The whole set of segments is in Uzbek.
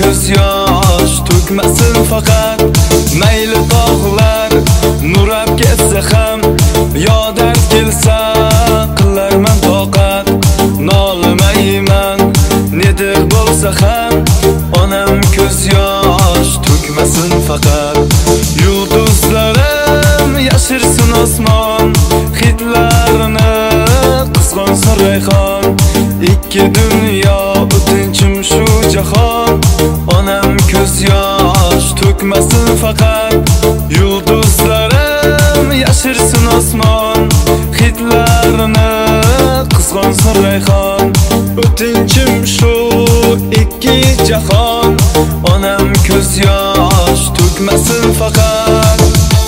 ko'z yosh to'kmasin faqat. Mayli tog'lar nurab ketsa ham, yo dard kelsa qilarman toqat. Nolimayman nedir bo'lsa ham, onam ko'z yosh to'kmasin faqat. Yulduzlarim yashirsin osmon, hidlarini qizg'onsin rayhon. Ikki dunyo o'tinchim shu jahon, onam ko'z yosh to'kmasin faqat. Yulduzlarim yashirsin osmon, hidlarini qizg'onsin rayhon. O'tinchim shu ikki jahon, onam ko'z yosh to'kmasin faqat.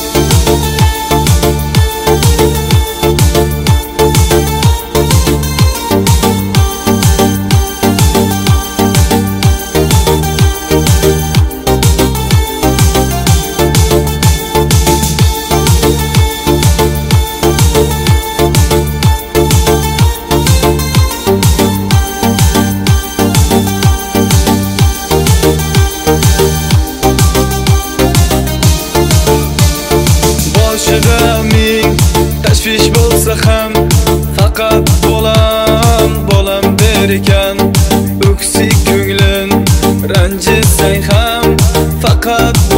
Tashvish bo'lsa ham faqat bolam der ekan. O'ksik ko'nglim ranjitsang ham faqat